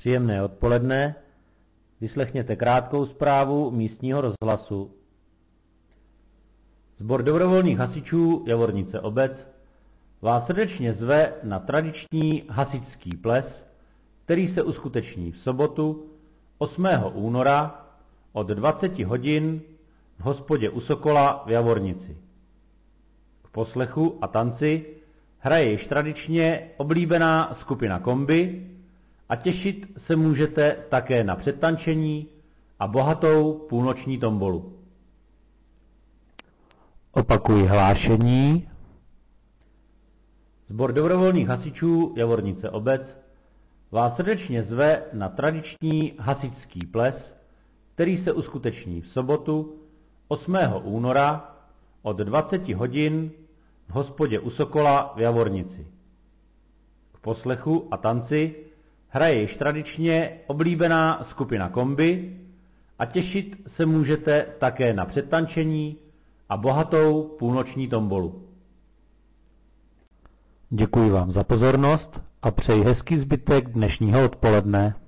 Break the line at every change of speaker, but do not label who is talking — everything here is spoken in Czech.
Příjemné odpoledne. Vyslechněte krátkou zprávu místního rozhlasu. Sbor dobrovolných hasičů Javornice obec vás srdečně zve na tradiční hasičský ples, který se uskuteční v sobotu 8. února od 20 hodin v hospodě u Sokola v Javornici. K poslechu a tanci hraje již tradičně oblíbená skupina Kombi a těšit se můžete také na předtančení a bohatou půlnoční tombolu. Opakuji hlášení. Sbor dobrovolných hasičů Javornice obec vás srdečně zve na tradiční hasičský ples, který se uskuteční v sobotu 8. února od 20 hodin v hospodě u Sokola v Javornici. K poslechu a tanci hraje již tradičně oblíbená skupina Kombi a těšit se můžete také na předtančení a bohatou půlnoční tombolu. Děkuji vám za pozornost a přeji hezký zbytek dnešního odpoledne.